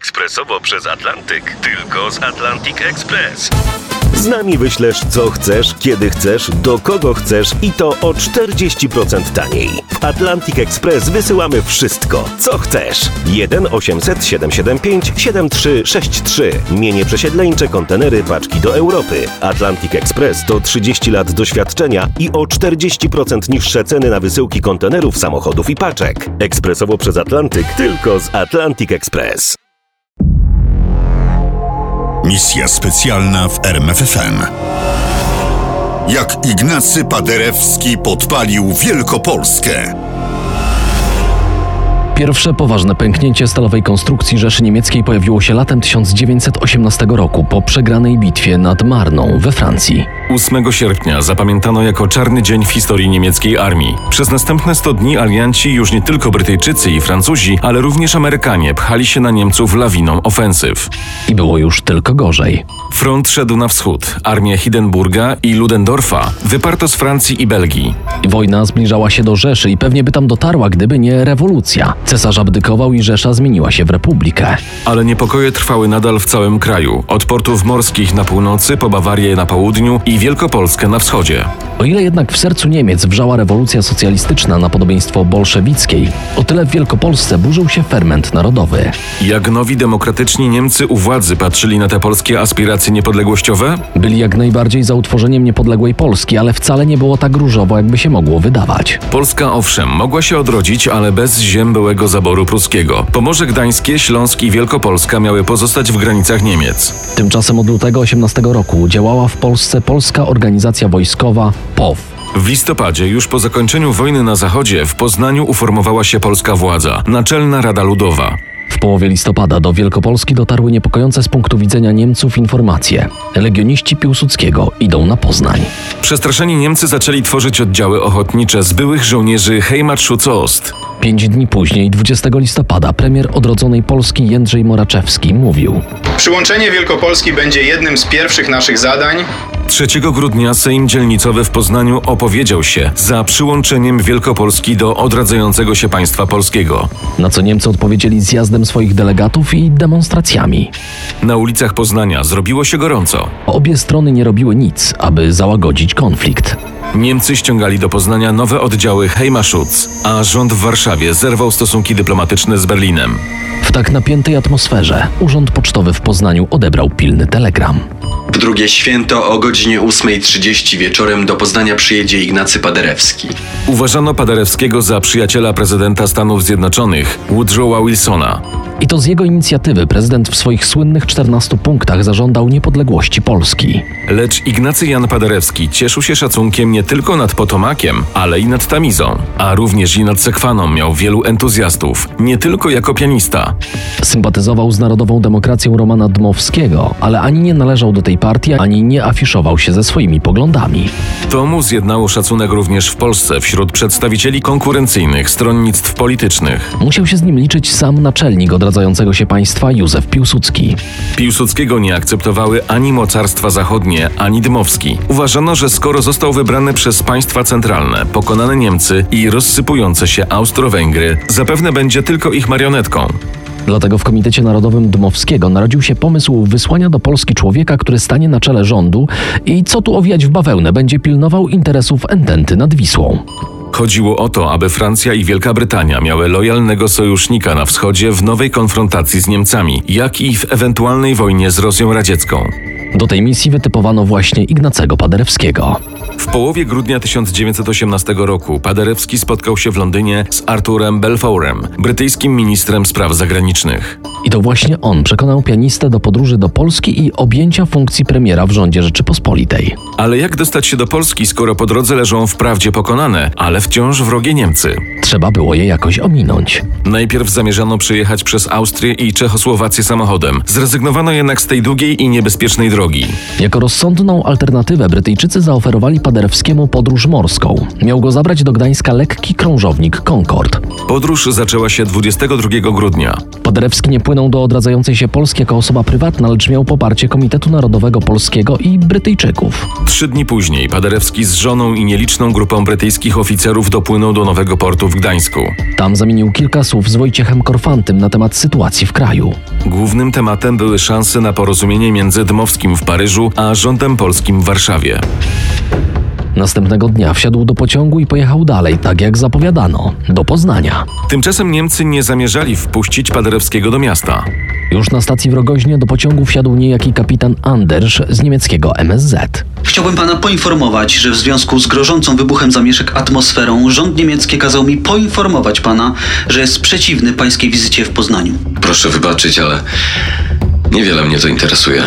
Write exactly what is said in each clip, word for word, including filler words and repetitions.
ekspresowo przez Atlantyk. Tylko z Atlantic Express. Z nami wyślesz co chcesz, kiedy chcesz, do kogo chcesz i to o czterdzieści procent taniej. W Atlantic Express wysyłamy wszystko, co chcesz. jeden osiemset siedemset siedemdziesiąt pięć siedemdziesiąt trzy sześćdziesiąt trzy. Mienie przesiedleńcze, kontenery, paczki do Europy. Atlantic Express to trzydzieści lat doświadczenia i o czterdzieści procent niższe ceny na wysyłki kontenerów, samochodów i paczek. Ekspresowo przez Atlantyk, tylko z Atlantic Express. Misja specjalna w R M F F M. Jak Ignacy Paderewski podpalił Wielkopolskę. Pierwsze poważne pęknięcie stalowej konstrukcji Rzeszy Niemieckiej pojawiło się latem tysiąc dziewięćset osiemnastego roku po przegranej bitwie nad Marną we Francji. ósmego sierpnia zapamiętano jako czarny dzień w historii niemieckiej armii. Przez następne sto dni alianci, już nie tylko Brytyjczycy i Francuzi, ale również Amerykanie pchali się na Niemców lawiną ofensyw. I było już tylko gorzej. Front szedł na wschód. Armię Hindenburga i Ludendorfa wyparto z Francji i Belgii. Wojna zbliżała się do Rzeszy i pewnie by tam dotarła, gdyby nie rewolucja. Cesarz abdykował i Rzesza zmieniła się w republikę. Ale niepokoje trwały nadal w całym kraju. Od portów morskich na północy, po Bawarię na południu i Wielkopolskę na wschodzie. O ile jednak w sercu Niemiec wrzała rewolucja socjalistyczna na podobieństwo bolszewickiej, o tyle w Wielkopolsce burzył się ferment narodowy. Jak nowi demokratyczni Niemcy u władzy patrzyli na te polskie aspiracje niepodległościowe? Byli jak najbardziej za utworzeniem niepodległej Polski, ale wcale nie było tak różowo, jakby się mogło wydawać. Polska owszem, mogła się odrodzić, ale bez ziem byłego zaboru pruskiego. Pomorze Gdańskie, Śląsk i Wielkopolska miały pozostać w granicach Niemiec. Tymczasem od lutego osiemnastego roku działała w Polsce Polska Organizacja Wojskowa P O W. W listopadzie, już po zakończeniu wojny na zachodzie, w Poznaniu uformowała się polska władza, Naczelna Rada Ludowa. W połowie listopada do Wielkopolski dotarły niepokojące z punktu widzenia Niemców informacje. Legioniści Piłsudskiego idą na Poznań. Przestraszeni Niemcy zaczęli tworzyć oddziały ochotnicze z byłych żołnierzy Heimatschutz-Ost. Pięć dni później, dwudziestego listopada, premier odrodzonej Polski Jędrzej Moraczewski mówił: Przyłączenie Wielkopolski będzie jednym z pierwszych naszych zadań. trzeciego grudnia Sejm Dzielnicowy w Poznaniu opowiedział się za przyłączeniem Wielkopolski do odradzającego się państwa polskiego. Na co Niemcy odpowiedzieli zjazdem swoich delegatów i demonstracjami. Na ulicach Poznania zrobiło się gorąco. Obie strony nie robiły nic, aby załagodzić konflikt. Niemcy ściągali do Poznania nowe oddziały Heimatschutz, a rząd w Warszawie zerwał stosunki dyplomatyczne z Berlinem. W tak napiętej atmosferze Urząd Pocztowy w Poznaniu odebrał pilny telegram. W drugie święto o godzinie ósmej trzydzieści wieczorem do Poznania przyjedzie Ignacy Paderewski. Uważano Paderewskiego za przyjaciela prezydenta Stanów Zjednoczonych, Woodrowa Wilsona. I to z jego inicjatywy prezydent w swoich słynnych czternastu punktach zażądał niepodległości Polski. Lecz Ignacy Jan Paderewski cieszył się szacunkiem nie tylko nad Potomakiem, ale i nad Tamizą, a również i nad Sekwaną miał wielu entuzjastów, nie tylko jako pianista. Sympatyzował z Narodową Demokracją Romana Dmowskiego, ale ani nie należał do tej partii, ani nie afiszował się ze swoimi poglądami. To mu zjednało szacunek również w Polsce wśród przedstawicieli konkurencyjnych stronnictw politycznych. Musiał się z nim liczyć sam naczelnik odradzającego się państwa Józef Piłsudski. Piłsudskiego nie akceptowały ani mocarstwa zachodnie, ani Dmowski. Uważano, że skoro został wybrany przez państwa centralne, pokonane Niemcy i rozsypujące się Austro-Węgry, zapewne będzie tylko ich marionetką. Dlatego w Komitecie Narodowym Dmowskiego narodził się pomysł wysłania do Polski człowieka, który stanie na czele rządu i co tu owijać w bawełnę, będzie pilnował interesów ententy nad Wisłą. Chodziło o to, aby Francja i Wielka Brytania miały lojalnego sojusznika na wschodzie w nowej konfrontacji z Niemcami, jak i w ewentualnej wojnie z Rosją radziecką. Do tej misji wytypowano właśnie Ignacego Paderewskiego. W połowie grudnia tysiąc dziewięćset osiemnastego roku Paderewski spotkał się w Londynie z Arturem Balfourem, brytyjskim ministrem spraw zagranicznych. I to właśnie on przekonał pianistę do podróży do Polski i objęcia funkcji premiera w rządzie Rzeczypospolitej. Ale jak dostać się do Polski, skoro po drodze leżą wprawdzie pokonane, ale wciąż wrogie Niemcy? Trzeba było je jakoś ominąć. Najpierw zamierzano przejechać przez Austrię i Czechosłowację samochodem. Zrezygnowano jednak z tej długiej i niebezpiecznej drogi. Jako rozsądną alternatywę Brytyjczycy zaoferowali Paderewskiemu podróż morską. Miał go zabrać do Gdańska lekki krążownik Concorde. Podróż zaczęła się dwudziestego drugiego grudnia. Paderewski nie Wpłynął do odradzającej się Polski jako osoba prywatna, lecz miał poparcie Komitetu Narodowego Polskiego i Brytyjczyków. Trzy dni później Paderewski z żoną i nieliczną grupą brytyjskich oficerów dopłynął do nowego portu w Gdańsku. Tam zamienił kilka słów z Wojciechem Korfantym na temat sytuacji w kraju. Głównym tematem były szanse na porozumienie między Dmowskim w Paryżu a rządem polskim w Warszawie. Następnego dnia wsiadł do pociągu i pojechał dalej, tak jak zapowiadano, do Poznania. Tymczasem Niemcy nie zamierzali wpuścić Paderewskiego do miasta. Już na stacji w Rogoźnie do pociągu wsiadł niejaki kapitan Andersz z niemieckiego M S Z. Chciałbym pana poinformować, że w związku z grożącą wybuchem zamieszek atmosferą rząd niemiecki kazał mi poinformować pana, że jest przeciwny pańskiej wizycie w Poznaniu. Proszę wybaczyć, ale niewiele mnie to interesuje.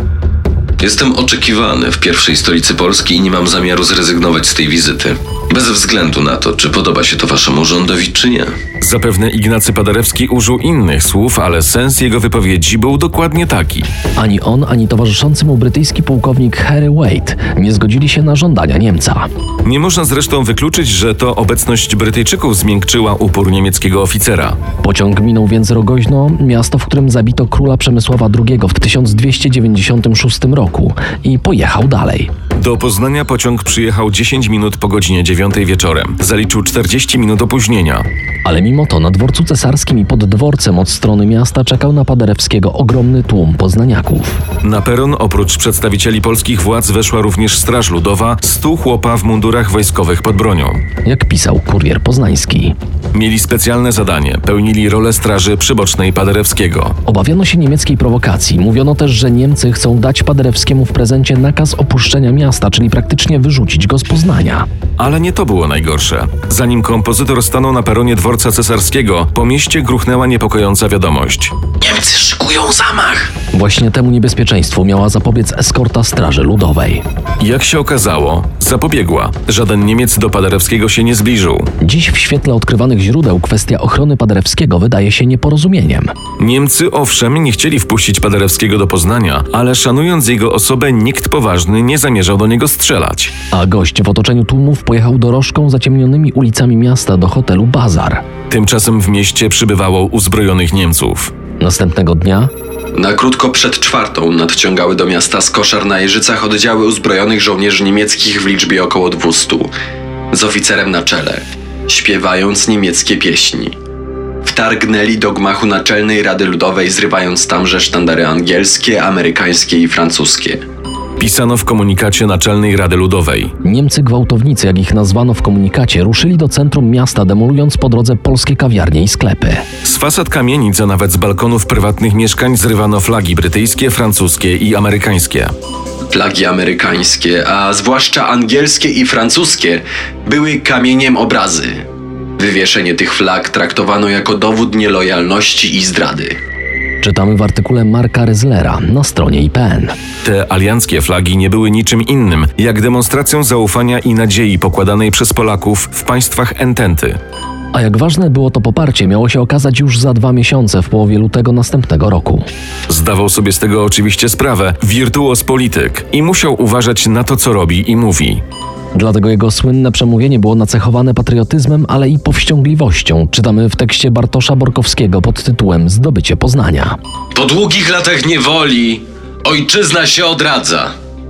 Jestem oczekiwany w pierwszej stolicy Polski i nie mam zamiaru zrezygnować z tej wizyty. Bez względu na to, czy podoba się to waszemu rządowi, czy nie. Zapewne Ignacy Paderewski użył innych słów, ale sens jego wypowiedzi był dokładnie taki. Ani on, ani towarzyszący mu brytyjski pułkownik Harry Wade nie zgodzili się na żądania Niemca. Nie można zresztą wykluczyć, że to obecność Brytyjczyków zmiękczyła upór niemieckiego oficera. Pociąg minął więc Rogoźno, miasto, w którym zabito króla Przemysława drugiego w tysiąc dwieście dziewięćdziesiątym szóstym roku, i pojechał dalej. Do Poznania pociąg przyjechał dziesięć minut po godzinie dziewiątej wieczorem. Zaliczył czterdzieści minut opóźnienia. Ale mimo to na dworcu cesarskim i pod dworcem od strony miasta czekał na Paderewskiego ogromny tłum poznaniaków. Na peron oprócz przedstawicieli polskich władz weszła również Straż Ludowa, stu chłopa w mundurach wojskowych pod bronią. Jak pisał Kurier Poznański. Mieli specjalne zadanie, pełnili rolę straży przybocznej Paderewskiego. Obawiano się niemieckiej prowokacji. Mówiono też, że Niemcy chcą dać Paderewskiemu w prezencie nakaz opuszczenia miasta, czyli praktycznie wyrzucić go z Poznania. Ale nie to było najgorsze. Zanim kompozytor stanął na peronie dworca cesarskiego, po mieście gruchnęła niepokojąca wiadomość. Niemcy szykują zamach! Właśnie temu niebezpieczeństwu miała zapobiec eskorta Straży Ludowej. Jak się okazało, zapobiegła. Żaden Niemiec do Paderewskiego się nie zbliżył. Dziś w świetle odkrywanych źródeł kwestia ochrony Paderewskiego wydaje się nieporozumieniem. Niemcy owszem nie chcieli wpuścić Paderewskiego do Poznania, ale szanując jego osobę, nikt poważny nie zamierzał do niego strzelać. A gość w otoczeniu tłumów pojechał dorożką zaciemnionymi ulicami miasta do hotelu Bazar. Tymczasem w mieście przybywało uzbrojonych Niemców. Następnego dnia Na krótko przed czwartą nadciągały do miasta z koszar na Jeżycach oddziały uzbrojonych żołnierzy niemieckich w liczbie około dwustu, z oficerem na czele, śpiewając niemieckie pieśni. Wtargnęli do gmachu Naczelnej Rady Ludowej, zrywając tamże sztandary angielskie, amerykańskie i francuskie. Pisano w komunikacie Naczelnej Rady Ludowej. Niemcy gwałtownicy, jak ich nazwano w komunikacie, ruszyli do centrum miasta, demolując po drodze polskie kawiarnie i sklepy. Z fasad kamienic, a nawet z balkonów prywatnych mieszkań zrywano flagi brytyjskie, francuskie i amerykańskie. Flagi amerykańskie, a zwłaszcza angielskie i francuskie, były kamieniem obrazy. Wywieszenie tych flag traktowano jako dowód nielojalności i zdrady. Czytamy w artykule Marka Ryzlera na stronie I P N. Te alianckie flagi nie były niczym innym, jak demonstracją zaufania i nadziei pokładanej przez Polaków w państwach ententy. A jak ważne było to poparcie, miało się okazać już za dwa miesiące, w połowie lutego następnego roku. Zdawał sobie z tego oczywiście sprawę wirtuoz polityk i musiał uważać na to, co robi i mówi. Dlatego jego słynne przemówienie było nacechowane patriotyzmem, ale i powściągliwością. Czytamy w tekście Bartosza Borkowskiego pod tytułem Zdobycie Poznania. Po długich latach niewoli ojczyzna się odradza.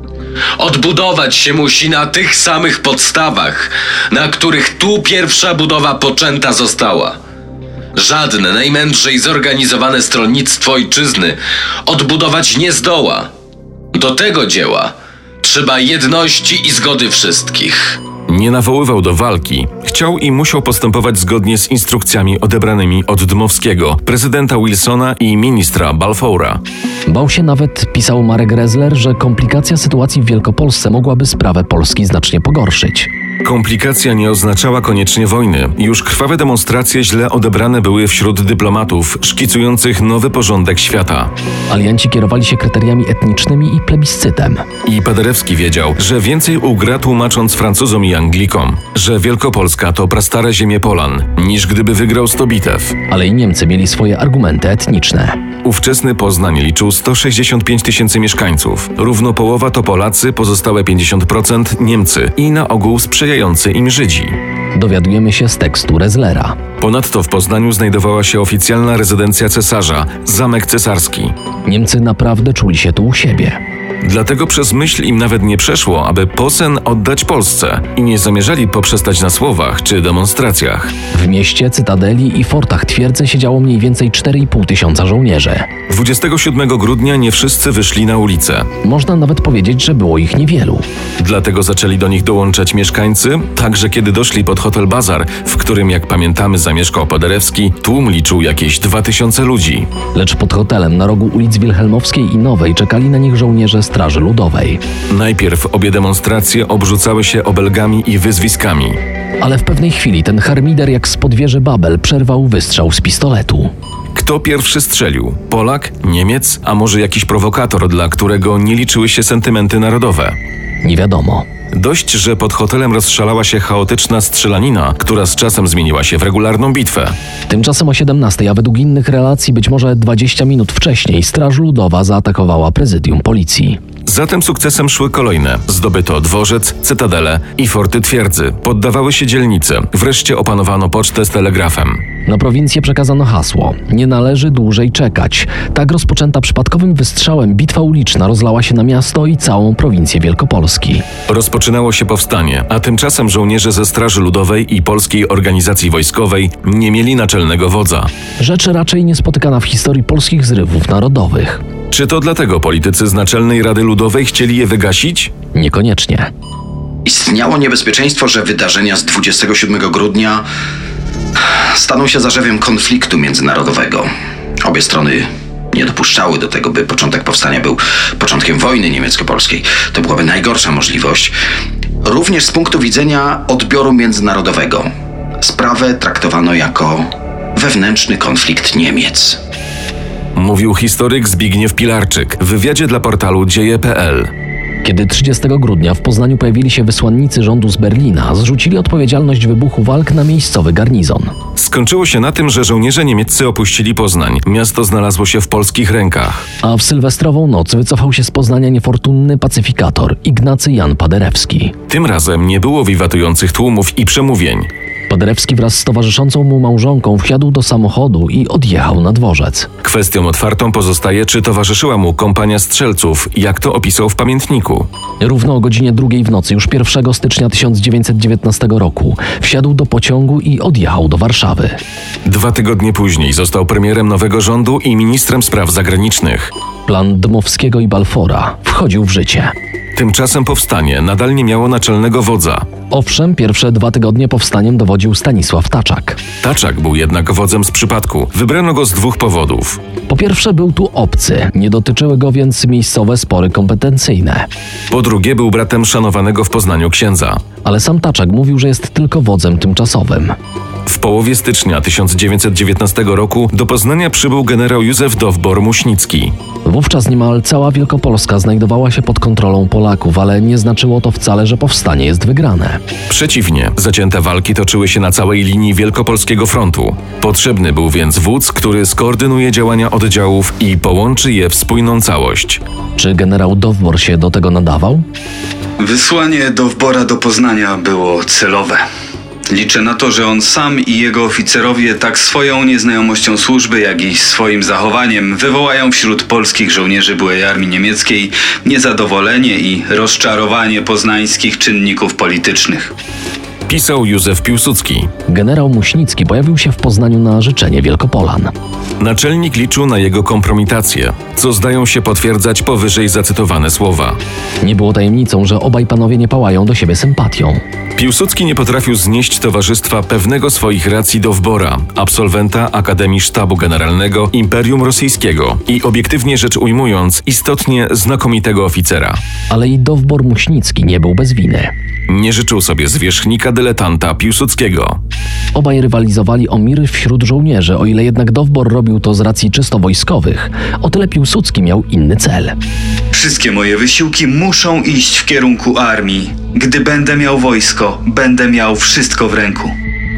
Odbudować się musi na tych samych podstawach, na których tu pierwsza budowa poczęta została. Żadne najmędrzej zorganizowane stronnictwo ojczyzny odbudować nie zdoła. Do tego dzieła trzeba jedności i zgody wszystkich. Nie nawoływał do walki. Chciał i musiał postępować zgodnie z instrukcjami odebranymi od Dmowskiego, prezydenta Wilsona i ministra Balfoura. Bał się nawet, pisał Marek Rezler, że komplikacja sytuacji w Wielkopolsce mogłaby sprawę Polski znacznie pogorszyć. Komplikacja nie oznaczała koniecznie wojny. Już krwawe demonstracje źle odebrane były wśród dyplomatów szkicujących nowy porządek świata. Alianci kierowali się kryteriami etnicznymi i plebiscytem. I Paderewski wiedział, że więcej ugra, tłumacząc Francuzom i Anglikom, że Wielkopolska to prastare ziemie Polan, niż gdyby wygrał sto bitew. Ale i Niemcy mieli swoje argumenty etniczne. Ówczesny Poznań liczył sto sześćdziesiąt pięć tysięcy mieszkańców. Równo połowa to Polacy, pozostałe pięćdziesiąt procent Niemcy i na ogół sprzyjający im Żydzi. Dowiadujemy się z tekstu Rezlera. Ponadto w Poznaniu znajdowała się oficjalna rezydencja cesarza, Zamek Cesarski. Niemcy naprawdę czuli się tu u siebie. Dlatego przez myśl im nawet nie przeszło, aby Posen oddać Polsce i nie zamierzali poprzestać na słowach czy demonstracjach. W mieście, cytadeli i fortach twierdzy siedziało mniej więcej cztery i pół tysiąca żołnierzy. dwudziestego siódmego grudnia nie wszyscy wyszli na ulicę. Można nawet powiedzieć, że było ich niewielu. Dlatego zaczęli do nich dołączać mieszkańcy, także kiedy doszli pod hotel Bazar, w którym, jak pamiętamy, zamieszkał Paderewski, tłum liczył jakieś dwa tysiące ludzi. Lecz pod hotelem na rogu ulic Wilhelmowskiej i Nowej czekali na nich żołnierze Straży Ludowej. Najpierw obie demonstracje obrzucały się obelgami i wyzwiskami. Ale w pewnej chwili ten harmider jak spod wieży Babel przerwał wystrzał z pistoletu. Kto pierwszy strzelił? Polak? Niemiec? A może jakiś prowokator, dla którego nie liczyły się sentymenty narodowe? Nie wiadomo. Dość, że pod hotelem rozszalała się chaotyczna strzelanina, która z czasem zmieniła się w regularną bitwę. Tymczasem o siedemnastej, a według innych relacji być może dwadzieścia minut wcześniej, Straż Ludowa zaatakowała prezydium policji. Za tym sukcesem szły kolejne. Zdobyto dworzec, cytadelę i forty twierdzy. Poddawały się dzielnice. Wreszcie opanowano pocztę z telegrafem. Na prowincję przekazano hasło: nie należy dłużej czekać. Tak rozpoczęta przypadkowym wystrzałem bitwa uliczna rozlała się na miasto i całą prowincję Wielkopolski. Rozpoczynało się powstanie, a tymczasem żołnierze ze Straży Ludowej i Polskiej Organizacji Wojskowej nie mieli naczelnego wodza. Rzecz raczej niespotykana w historii polskich zrywów narodowych. Czy to dlatego politycy z Naczelnej Rady Ludowej chcieli je wygasić? Niekoniecznie. Istniało niebezpieczeństwo, że wydarzenia z dwudziestego siódmego grudnia staną się zarzewiem konfliktu międzynarodowego. Obie strony nie dopuszczały do tego, by początek powstania był początkiem wojny niemiecko-polskiej. To byłaby najgorsza możliwość. Również z punktu widzenia odbioru międzynarodowego. Sprawę traktowano jako wewnętrzny konflikt Niemiec. Mówił historyk Zbigniew Pilarczyk w wywiadzie dla portalu dzieje kropka pe el. Kiedy trzydziestego grudnia w Poznaniu pojawili się wysłannicy rządu z Berlina, zrzucili odpowiedzialność wybuchu walk na miejscowy garnizon. Skończyło się na tym, że żołnierze niemieccy opuścili Poznań. Miasto znalazło się w polskich rękach. A w sylwestrową noc wycofał się z Poznania niefortunny pacyfikator Ignacy Jan Paderewski. Tym razem nie było wiwatujących tłumów i przemówień. Paderewski wraz z towarzyszącą mu małżonką wsiadł do samochodu i odjechał na dworzec. Kwestią otwartą pozostaje, czy towarzyszyła mu kompania strzelców, jak to opisał w pamiętniku. Równo o godzinie drugiej w nocy, już pierwszego stycznia tysiąc dziewięćset dziewiętnastego roku, wsiadł do pociągu i odjechał do Warszawy. Dwa tygodnie później został premierem nowego rządu i ministrem spraw zagranicznych. Plan Dmowskiego i Balfora wchodził w życie. Tymczasem powstanie nadal nie miało naczelnego wodza. Owszem, pierwsze dwa tygodnie powstaniem dowodził Stanisław Taczak. Taczak był jednak wodzem z przypadku. Wybrano go z dwóch powodów. Po pierwsze, był tu obcy, nie dotyczyły go więc miejscowe spory kompetencyjne. Po drugie, był bratem szanowanego w Poznaniu księdza. Ale sam Taczak mówił, że jest tylko wodzem tymczasowym. W połowie stycznia tysiąc dziewięćset dziewiętnastego roku do Poznania przybył generał Józef Dowbor-Muśnicki. Wówczas niemal cała Wielkopolska znajdowała się pod kontrolą Polaków, ale nie znaczyło to wcale, że powstanie jest wygrane. Przeciwnie, zacięte walki toczyły się na całej linii Wielkopolskiego Frontu. Potrzebny był więc wódz, który skoordynuje działania oddziałów i połączy je w spójną całość. Czy generał Dowbor się do tego nadawał? Wysłanie Dowbora do Poznania było celowe. Liczę na to, że on sam i jego oficerowie tak swoją nieznajomością służby, jak i swoim zachowaniem wywołają wśród polskich żołnierzy byłej armii niemieckiej niezadowolenie i rozczarowanie poznańskich czynników politycznych. Pisał Józef Piłsudski. Generał Muśnicki pojawił się w Poznaniu na życzenie Wielkopolan. Naczelnik liczył na jego kompromitację, co zdają się potwierdzać powyżej zacytowane słowa. Nie było tajemnicą, że obaj panowie nie pałają do siebie sympatią. Piłsudski nie potrafił znieść towarzystwa pewnego swoich racji Dowbora, absolwenta Akademii Sztabu Generalnego Imperium Rosyjskiego i obiektywnie rzecz ujmując, istotnie znakomitego oficera. Ale i Dowbor Muśnicki nie był bez winy. Nie życzył sobie zwierzchnika dyletanta Piłsudskiego. Obaj rywalizowali o mir wśród żołnierzy, o ile jednak Dowbor robił to z racji czysto wojskowych, o tyle Piłsudski miał inny cel. Wszystkie moje wysiłki muszą iść w kierunku armii. Gdy będę miał wojsko, będę miał wszystko w ręku.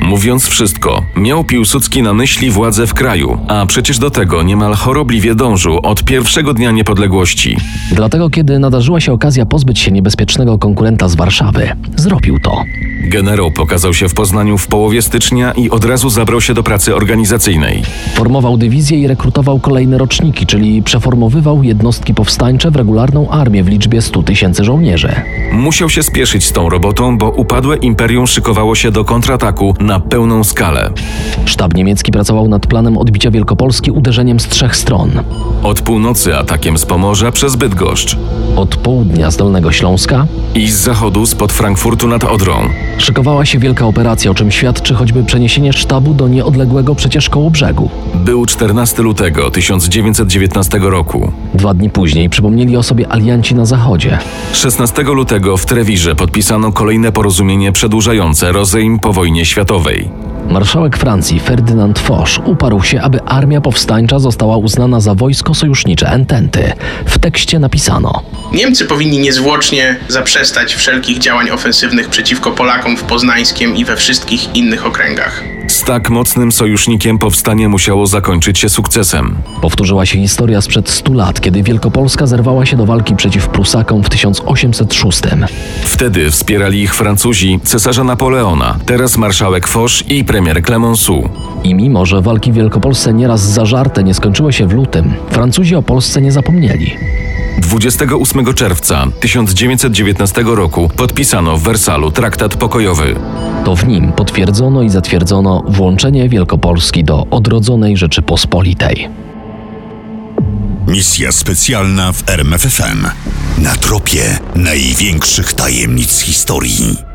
Mówiąc wszystko, miał Piłsudski na myśli władzę w kraju, a przecież do tego niemal chorobliwie dążył od pierwszego dnia niepodległości. Dlatego, kiedy nadarzyła się okazja pozbyć się niebezpiecznego konkurenta z Warszawy, zrobił to. Generał pokazał się w Poznaniu w połowie stycznia i od razu zabrał się do pracy organizacyjnej. Formował dywizję i rekrutował kolejne roczniki, czyli przeformowywał jednostki powstańcze w regularną armię w liczbie stu tysięcy żołnierzy. Musiał się spieszyć z tą robotą, bo upadłe imperium szykowało się do kontrataku na pełną skalę. Sztab niemiecki pracował nad planem odbicia Wielkopolski uderzeniem z trzech stron. Od północy atakiem z Pomorza przez Bydgoszcz. Od południa z Dolnego Śląska i z zachodu spod Frankfurtu nad Odrą. Szykowała się wielka operacja, o czym świadczy choćby przeniesienie sztabu do nieodległego przecież Kołobrzegu. Był czternastego lutego tysiąc dziewięćset dziewiętnastego roku. Dwa dni później przypomnieli o sobie alianci na zachodzie. szesnastego lutego w Trewirze podpisano kolejne porozumienie przedłużające rozejm po wojnie światowej. Marszałek Francji Ferdynand Foch uparł się, aby armia powstańcza została uznana za wojsko sojusznicze Ententy. W tekście napisano: Niemcy powinni niezwłocznie zaprzestać wszelkich działań ofensywnych przeciwko Polakom w Poznańskiem i we wszystkich innych okręgach. Z tak mocnym sojusznikiem powstanie musiało zakończyć się sukcesem. Powtórzyła się historia sprzed stu lat, kiedy Wielkopolska zerwała się do walki przeciw Prusakom w tysiąc osiemset szóstym. Wtedy wspierali ich Francuzi, cesarza Napoleona, teraz marszałek Foch i premier Clemenceau. I mimo, że walki w Wielkopolsce nieraz zażarte nie skończyły się w lutym, Francuzi o Polsce nie zapomnieli. dwudziestego ósmego czerwca tysiąc dziewięćset dziewiętnastego roku podpisano w Wersalu traktat pokojowy. To w nim potwierdzono i zatwierdzono włączenie Wielkopolski do odrodzonej Rzeczypospolitej. Misja specjalna w R M F F M. Na tropie największych tajemnic historii.